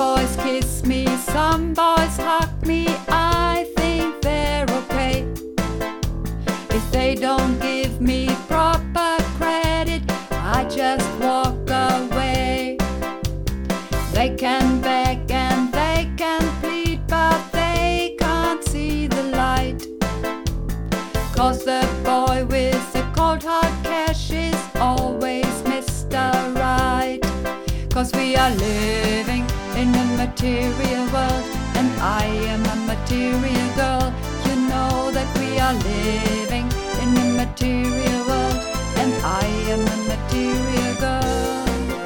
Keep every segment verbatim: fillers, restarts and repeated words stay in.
boys kiss me, some boys hug me, I think they're okay. If they don't give me proper credit, I just walk away. They can beg and they can plead, but they can't see the light. Cause the boy with the cold hard cash is always Mister Right. Cause we are living in a material world, and I am a material girl. You know that we are living in a material world, and I am a material girl.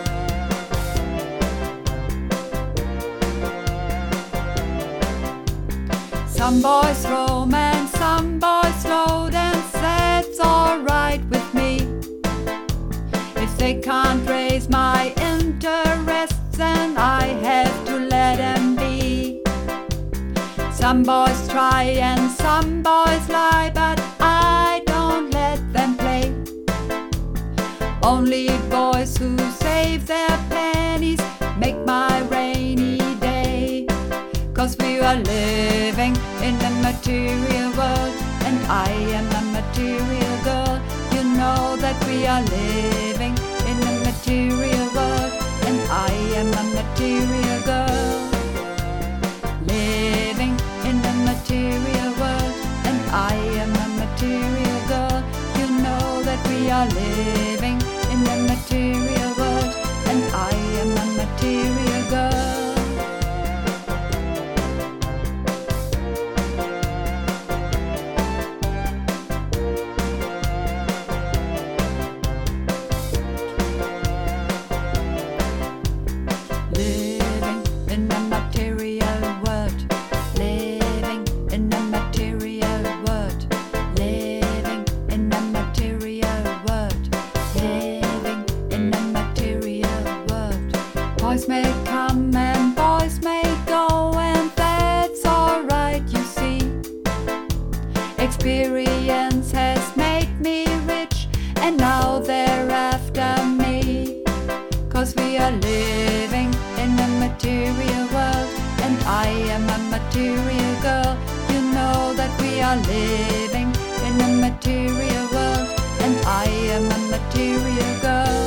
Some boys romance, some boys slow dance, that's alright with me. If they can't raise my interests, then I have to let them be. Some boys try and some boys lie, but I don't let them play. Only boys who save their pennies make my rainy day. Cause we are living in a material world, and I am a material girl. You know that we are living in a material world, and I am a material girl. Living in a material world, and I am a material girl. You know that we are living in a material world, and I am a material girl. Living in a material world, living in a material world, living in a material world, living in a material world. Boys may come and boys may go, and that's alright, you see. Experience has made me rich, and now they're after me. Cause we are living in a material world, and I am a material girl. You know that we are living in a material world, and I am a material girl.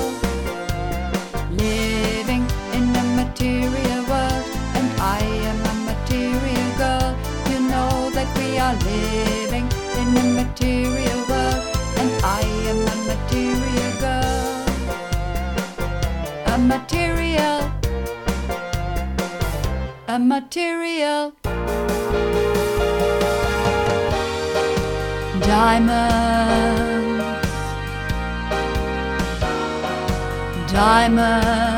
Living in a material world, and I am a material girl. You know that we are living in a material world, and I am a material girl. A material, a material diamond, diamond.